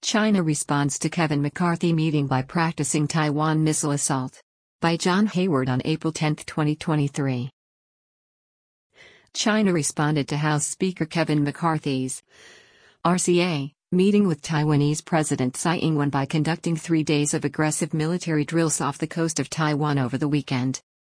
China responds to Kevin McCarthy meeting by practicing Taiwan missile assault. By John Hayward on April 10, 2023. China responded to House Speaker Kevin McCarthy's RCA meeting with Taiwanese President Tsai Ing-wen by conducting 3 days of aggressive military drills off the coast of Taiwan over the weekend.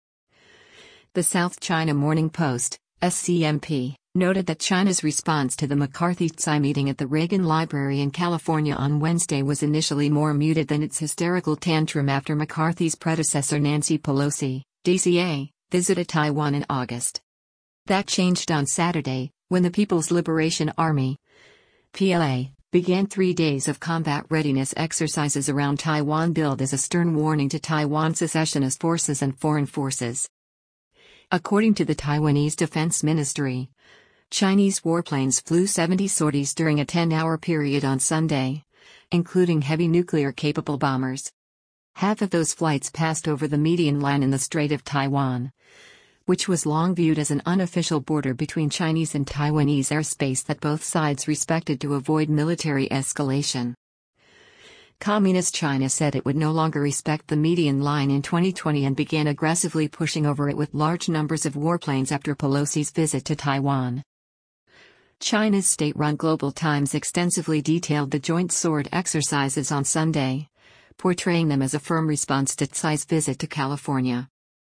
The South China Morning Post, SCMP, noted that China's response to the McCarthy-Tsai meeting at the Reagan Library in California on Wednesday was initially more muted than its hysterical tantrum after McCarthy's predecessor Nancy Pelosi, DCA, visited Taiwan in August. That changed on Saturday, when the People's Liberation Army, PLA, began 3 days of combat readiness exercises around Taiwan billed as a stern warning to Taiwan secessionist forces and foreign forces. According to the Taiwanese Defense Ministry, Chinese warplanes flew 70 sorties during a 10-hour period on Sunday, including heavy nuclear-capable bombers. Half of those flights passed over the median line in the Strait of Taiwan, which was long viewed as an unofficial border between Chinese and Taiwanese airspace that both sides respected to avoid military escalation. Communist China said it would no longer respect the median line in 2020 and began aggressively pushing over it with large numbers of warplanes after Pelosi's visit to Taiwan. China's state-run Global Times extensively detailed the joint sword exercises on Sunday, portraying them as a firm response to Tsai's visit to California.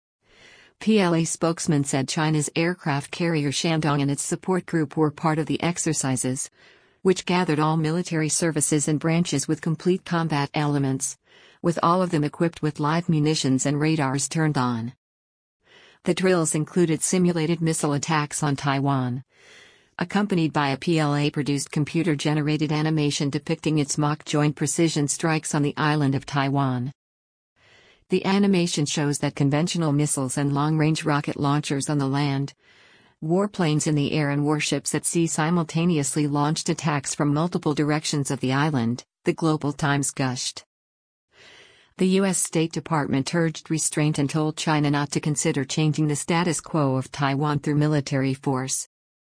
PLA spokesman said China's aircraft carrier Shandong and its support group were part of the exercises, which gathered all military services and branches with complete combat elements, with all of them equipped with live munitions and radars turned on. The drills included simulated missile attacks on Taiwan, accompanied by a PLA-produced computer-generated animation depicting its mock joint precision strikes on the island of Taiwan. The animation shows that conventional missiles and long-range rocket launchers on the land, warplanes in the air and warships at sea simultaneously launched attacks from multiple directions of the island, the Global Times gushed. The U.S. State Department urged restraint and told China not to consider changing the status quo of Taiwan through military force.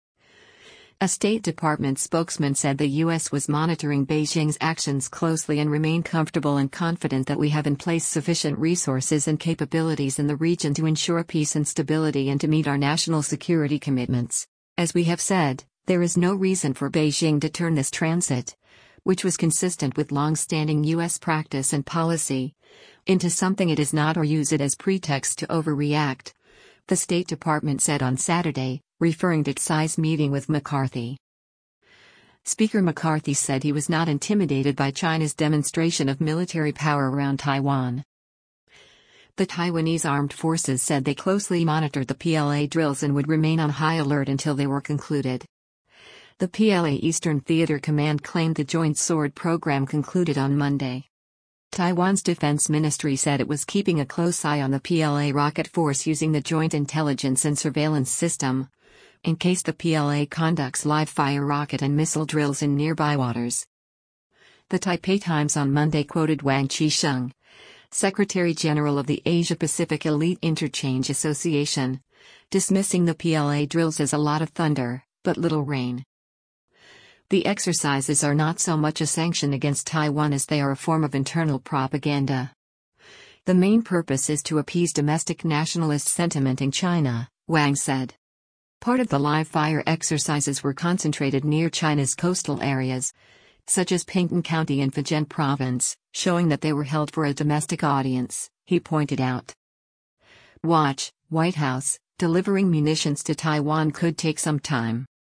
A State Department spokesman said the U.S. was monitoring Beijing's actions closely and remained comfortable and confident that we have in place sufficient resources and capabilities in the region to ensure peace and stability and to meet our national security commitments. As we have said, there is no reason for Beijing to turn this transit, which was consistent with long-standing U.S. practice and policy, into something it is not or use it as pretext to overreact, the State Department said on Saturday, referring to Tsai's meeting with McCarthy. Speaker McCarthy said he was not intimidated by China's demonstration of military power around Taiwan. The Taiwanese armed forces said they closely monitored the PLA drills and would remain on high alert until they were concluded. The PLA Eastern Theater Command claimed the Joint Sword program concluded on Monday. Taiwan's defense ministry said it was keeping a close eye on the PLA rocket force using the Joint Intelligence and Surveillance System, in case the PLA conducts live-fire rocket and missile drills in nearby waters. The Taipei Times on Monday quoted Wang Qisheng, Secretary General of the Asia-Pacific Elite Interchange Association, dismissing the PLA drills as a lot of thunder, but little rain. The exercises are not so much a sanction against Taiwan as they are a form of internal propaganda. The main purpose is to appease domestic nationalist sentiment in China, Wang said. Part of the live-fire exercises were concentrated near China's coastal areas, such as Pingtung County and Fujian Province, showing that they were held for a domestic audience, he pointed out. Watch, White House, delivering munitions to Taiwan could take some time.